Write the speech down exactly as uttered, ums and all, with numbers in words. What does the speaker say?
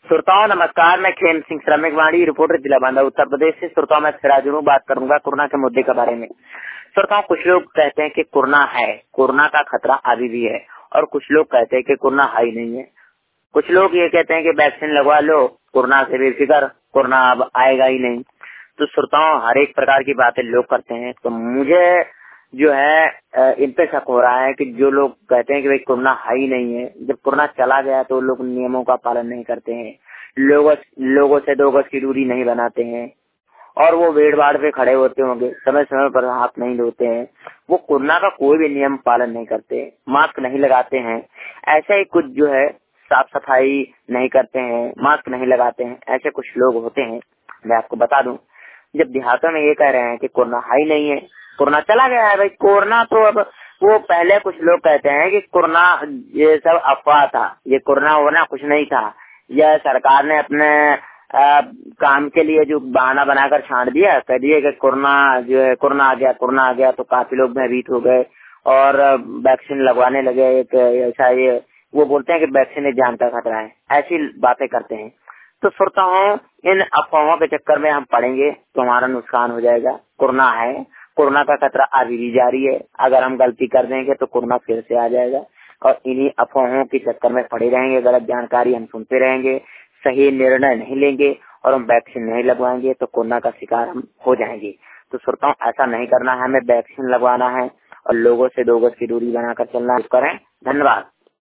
श्रोताओं नमस्कार, मैं खेम सिंह श्रमिक वाणी रिपोर्टर जिला बांदा उत्तर प्रदेश से। श्रोताओं मैं सिराज हूँ, बात करूंगा कोरोना के मुद्दे के बारे में। श्रोताओं कुछ लोग कहते हैं कि कोरोना है, कोरोना का खतरा अभी भी है, और कुछ लोग कहते हैं कि कोरोना है ही नहीं है। कुछ लोग ये कहते हैं कि वैक्सीन लगवा लो, कोरोना से बेफिक्र, कोरोना अब आएगा ही नहीं। तो श्रोताओं हर एक प्रकार की बातें लोग करते हैं, तो मुझे जो है इन पे शक हो रहा है कि जो लोग कहते हैं कि भाई कोरोना है ही नहीं है, जब कोरोना चला गया तो लोग नियमों का पालन नहीं करते हैं, लोगों लोगों से दो गज की दूरी नहीं बनाते हैं, और वो भीड़ भाड़ पे खड़े होते होंगे, समय समय पर हाथ नहीं धोते हैं, वो कोरोना का कोई भी नियम पालन नहीं करते, मास्क नहीं लगाते हैं। ऐसे ही कुछ जो है साफ सफाई नहीं करते हैं, मास्क नहीं लगाते हैं, ऐसे कुछ लोग होते हैं। मैं आपको बता दूं, जब देहातों में ये कह रहे हैं कि कोरोना है ही नहीं है, कोरोना चला गया है, भाई कोरोना तो अब वो पहले कुछ लोग कहते हैं कि कोरोना ये सब अफवाह था, ये कोरोना होना कुछ नहीं था, यह सरकार ने अपने आ, काम के लिए जो बहाना बनाकर छांट दिया, कह दिए कि कोरोना जो है कोरोना आ गया कोरोना आ गया, तो काफी लोग भयभीत हो गए और वैक्सीन लगवाने लगे। एक ऐसा ये वो बोलते हैं कि वैक्सीन एक जान का खतरा है, ऐसी बातें करते हैं। तो श्रोताओं इन अफवाहों के चक्कर में हम पड़ेंगे तो हमारा नुकसान हो जाएगा। कोरोना है, कोरोना का खतरा अभी भी जारी है, अगर हम गलती कर देंगे तो कोरोना फिर से आ जाएगा, और इन्हीं अफवाहों के चक्कर में पड़े रहेंगे, गलत जानकारी हम सुनते रहेंगे, सही निर्णय नहीं लेंगे और हम वैक्सीन नहीं लगवाएंगे तो कोरोना का शिकार हम हो जाएंगे। तो श्रोताओं ऐसा नहीं करना है, हमें वैक्सीन लगवाना है और लोगों से दो गज की दूरी बनाकर चलना करें। धन्यवाद।